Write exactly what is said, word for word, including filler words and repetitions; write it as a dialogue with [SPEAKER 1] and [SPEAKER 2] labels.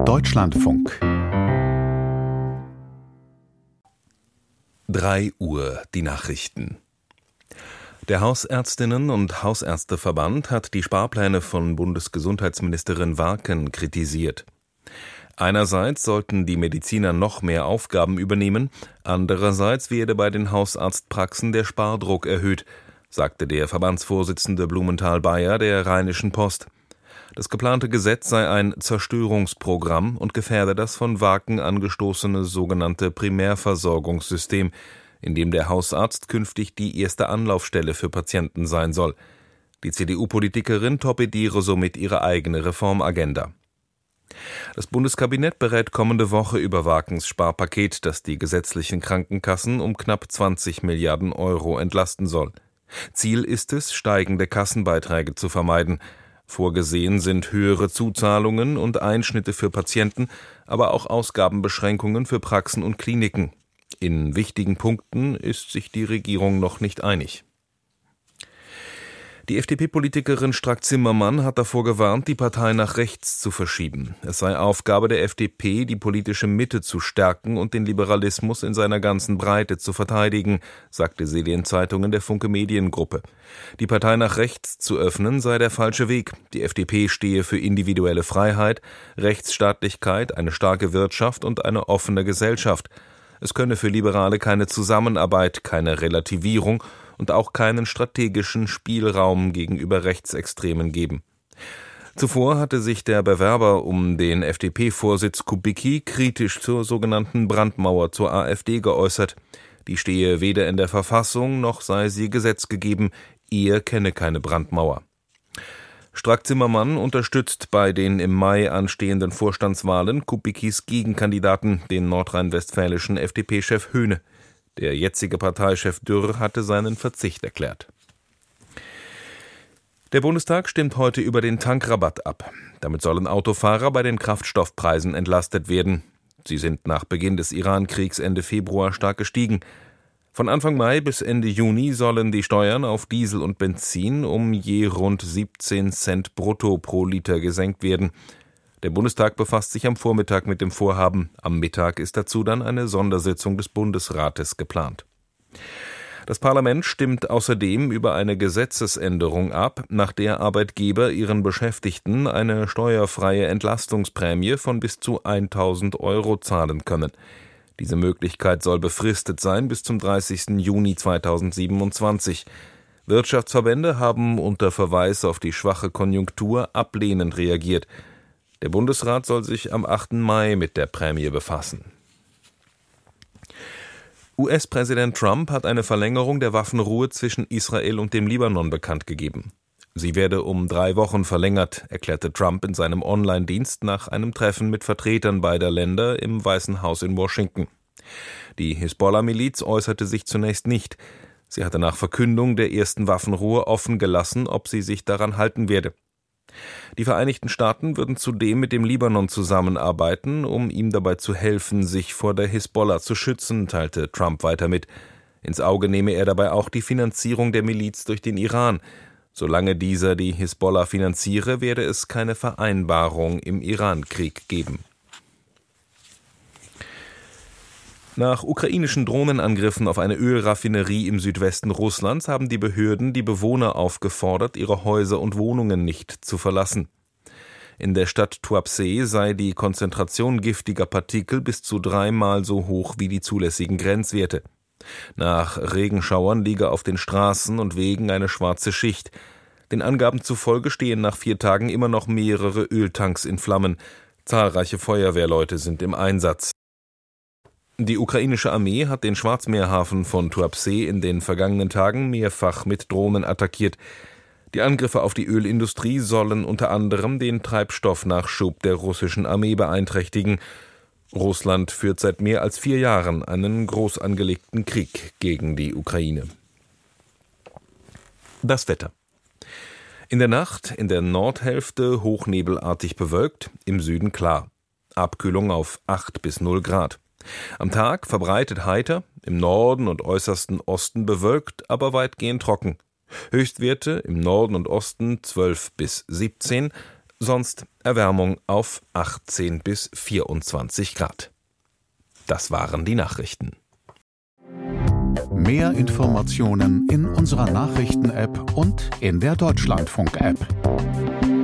[SPEAKER 1] Deutschlandfunk.
[SPEAKER 2] drei Uhr, die Nachrichten. Der Hausärztinnen- und Hausärzteverband hat die Sparpläne von Bundesgesundheitsministerin Warken kritisiert. Einerseits sollten die Mediziner noch mehr Aufgaben übernehmen, andererseits werde bei den Hausarztpraxen der Spardruck erhöht, sagte der Verbandsvorsitzende Blumenthal-Beyer der Rheinischen Post. Das geplante Gesetz sei ein Zerstörungsprogramm und gefährde das von Warken angestoßene sogenannte Primärversorgungssystem, in dem der Hausarzt künftig die erste Anlaufstelle für Patienten sein soll. Die C D U-Politikerin torpediere somit ihre eigene Reformagenda. Das Bundeskabinett berät kommende Woche über Warkens Sparpaket, das die gesetzlichen Krankenkassen um knapp zwanzig Milliarden Euro entlasten soll. Ziel ist es, steigende Kassenbeiträge zu vermeiden. Vorgesehen sind höhere Zuzahlungen und Einschnitte für Patienten, aber auch Ausgabenbeschränkungen für Praxen und Kliniken. In wichtigen Punkten ist sich die Regierung noch nicht einig. Die F D P-Politikerin Strack-Zimmermann hat davor gewarnt, die Partei nach rechts zu verschieben. Es sei Aufgabe der F D P, die politische Mitte zu stärken und den Liberalismus in seiner ganzen Breite zu verteidigen, sagte sie den Zeitungen der Funke Mediengruppe. Die Partei nach rechts zu öffnen sei der falsche Weg. Die F D P stehe für individuelle Freiheit, Rechtsstaatlichkeit, eine starke Wirtschaft und eine offene Gesellschaft. Es könne für Liberale keine Zusammenarbeit, keine Relativierung und auch keinen strategischen Spielraum gegenüber Rechtsextremen geben. Zuvor hatte sich der Bewerber um den F D P-Vorsitz Kubicki kritisch zur sogenannten Brandmauer zur AfD geäußert. Die stehe weder in der Verfassung, noch sei sie Gesetz gegeben, er kenne keine Brandmauer. Strack-Zimmermann unterstützt bei den im Mai anstehenden Vorstandswahlen Kubickis Gegenkandidaten, den nordrhein-westfälischen F D P-Chef Höhne. Der jetzige Parteichef Dürr hatte seinen Verzicht erklärt. Der Bundestag stimmt heute über den Tankrabatt ab. Damit sollen Autofahrer bei den Kraftstoffpreisen entlastet werden. Sie sind nach Beginn des Iran-Kriegs Ende Februar stark gestiegen. Von Anfang Mai bis Ende Juni sollen die Steuern auf Diesel und Benzin um je rund siebzehn Cent brutto pro Liter gesenkt werden. Der Bundestag befasst sich am Vormittag mit dem Vorhaben. Am Mittag ist dazu dann eine Sondersitzung des Bundesrates geplant. Das Parlament stimmt außerdem über eine Gesetzesänderung ab, nach der Arbeitgeber ihren Beschäftigten eine steuerfreie Entlastungsprämie von bis zu tausend Euro zahlen können. Diese Möglichkeit soll befristet sein bis zum dreißigsten Juni zweitausendsiebenundzwanzig. Wirtschaftsverbände haben unter Verweis auf die schwache Konjunktur ablehnend reagiert. Der Bundesrat soll sich am achten Mai mit der Prämie befassen. U S-Präsident Trump hat eine Verlängerung der Waffenruhe zwischen Israel und dem Libanon bekannt gegeben. Sie werde um drei Wochen verlängert, erklärte Trump in seinem Online-Dienst nach einem Treffen mit Vertretern beider Länder im Weißen Haus in Washington. Die Hisbollah-Miliz äußerte sich zunächst nicht. Sie hatte nach Verkündung der ersten Waffenruhe offen gelassen, ob sie sich daran halten werde. Die Vereinigten Staaten würden zudem mit dem Libanon zusammenarbeiten, um ihm dabei zu helfen, sich vor der Hisbollah zu schützen, teilte Trump weiter mit. Ins Auge nehme er dabei auch die Finanzierung der Miliz durch den Iran. Solange dieser die Hisbollah finanziere, werde es keine Vereinbarung im Iran-Krieg geben. Nach ukrainischen Drohnenangriffen auf eine Ölraffinerie im Südwesten Russlands haben die Behörden die Bewohner aufgefordert, ihre Häuser und Wohnungen nicht zu verlassen. In der Stadt Tuapse sei die Konzentration giftiger Partikel bis zu dreimal so hoch wie die zulässigen Grenzwerte. Nach Regenschauern liege auf den Straßen und Wegen eine schwarze Schicht. Den Angaben zufolge stehen nach vier Tagen immer noch mehrere Öltanks in Flammen. Zahlreiche Feuerwehrleute sind im Einsatz. Die ukrainische Armee hat den Schwarzmeerhafen von Tuapse in den vergangenen Tagen mehrfach mit Drohnen attackiert. Die Angriffe auf die Ölindustrie sollen unter anderem den Treibstoffnachschub der russischen Armee beeinträchtigen. Russland führt seit mehr als vier Jahren einen groß angelegten Krieg gegen die Ukraine. Das Wetter. In der Nacht in der Nordhälfte hochnebelartig bewölkt, im Süden klar. Abkühlung auf acht bis null Grad. Am Tag verbreitet heiter, im Norden und äußersten Osten bewölkt, aber weitgehend trocken. Höchstwerte im Norden und Osten zwölf bis siebzehn, sonst Erwärmung auf achtzehn bis vierundzwanzig Grad. Das waren die Nachrichten.
[SPEAKER 1] Mehr Informationen in unserer Nachrichten-App und in der Deutschlandfunk-App.